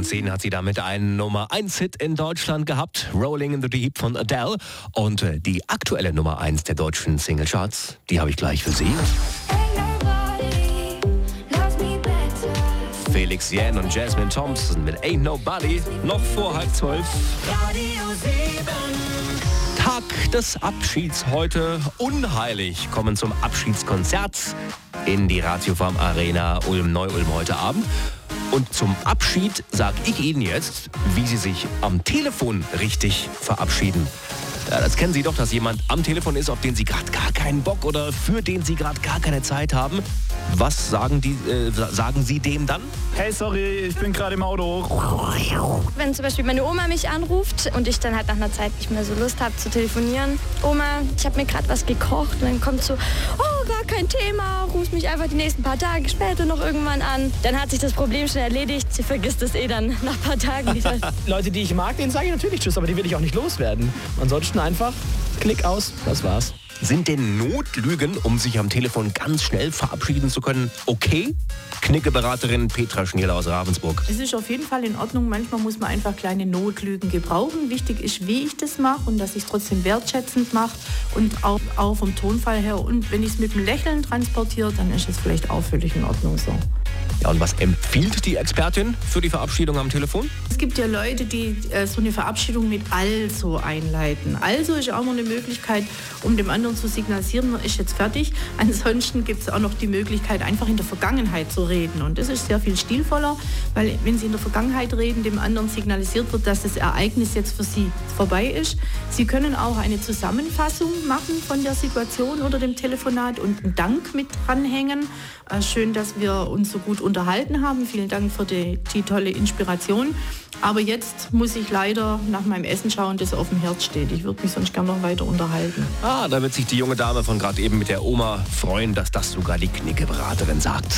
2010 hat sie damit einen Nummer-1-Hit in Deutschland gehabt, Rolling in the Deep von Adele. Und die aktuelle Nummer 1 der deutschen Singlecharts, die habe ich gleich für Sie. Felix Jähn und Jasmine Thompson mit Ain't Nobody, noch vor 11:30. Tag des Abschieds heute, unheilig, kommen zum Abschiedskonzert in die Ratiofarm Arena Ulm-Neu-Ulm heute Abend. Und zum Abschied sage ich Ihnen jetzt, wie Sie sich am Telefon richtig verabschieden. Ja, das kennen Sie doch, dass jemand am Telefon ist, auf den Sie gerade gar keinen Bock oder für den Sie gerade gar keine Zeit haben. Was sagen Sie dem dann? Hey, sorry, ich bin gerade im Auto. Wenn zum Beispiel meine Oma mich anruft und ich dann halt nach einer Zeit nicht mehr so Lust habe zu telefonieren. Oma, ich habe mir gerade was gekocht. Und dann kommt so, oh, gar kein Thema, rufst mich einfach die nächsten paar Tage später noch irgendwann an. Dann hat sich das Problem schon erledigt. Sie vergisst es dann nach ein paar Tagen wieder. Leute, die ich mag, denen sage ich natürlich Tschüss, aber die will ich auch nicht loswerden. Ansonsten einfach Klick aus, das war's. Sind denn Notlügen, um sich am Telefon ganz schnell verabschieden zu können, okay? Knickeberaterin Petra Schniel aus Ravensburg. Es ist auf jeden Fall in Ordnung. Manchmal muss man einfach kleine Notlügen gebrauchen. Wichtig ist, wie ich das mache und dass ich es trotzdem wertschätzend mache und auch vom Tonfall her. Und wenn ich es mit einem Lächeln transportiere, dann ist es vielleicht auch völlig in Ordnung so. Ja, und was empfiehlt die Expertin für die Verabschiedung am Telefon? Es gibt ja Leute, die so eine Verabschiedung mit also einleiten. Also ist auch noch eine Möglichkeit, um dem anderen zu signalisieren, man ist jetzt fertig. Ansonsten gibt es auch noch die Möglichkeit, einfach in der Vergangenheit zu reden. Und das ist sehr viel stilvoller, weil wenn Sie in der Vergangenheit reden, dem anderen signalisiert wird, dass das Ereignis jetzt für Sie vorbei ist. Sie können auch eine Zusammenfassung machen von der Situation oder dem Telefonat und einen Dank mit dranhängen. Schön, dass wir uns so gut unterhalten haben. Vielen Dank für die tolle Inspiration. Aber jetzt muss ich leider nach meinem Essen schauen, das auf dem Herd steht. Ich würde mich sonst gerne noch weiter unterhalten. Da wird sich die junge Dame von gerade eben mit der Oma freuen, dass das sogar die Knickeberaterin sagt.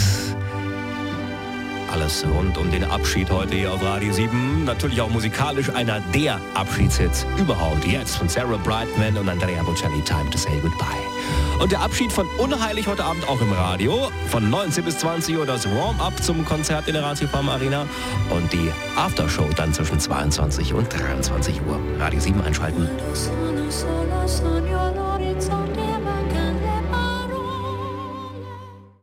Alles rund um den Abschied heute hier auf Radio 7. Natürlich auch musikalisch einer der Abschiedshits überhaupt. Jetzt von Sarah Brightman und Andrea Bocelli, Time to Say Goodbye. Und der Abschied von Unheilig heute Abend auch im Radio. Von 19 bis 20 Uhr das Warm-up zum Konzert in der Ratiofarm Arena. Und die Aftershow dann zwischen 22 und 23 Uhr. Radio 7 einschalten.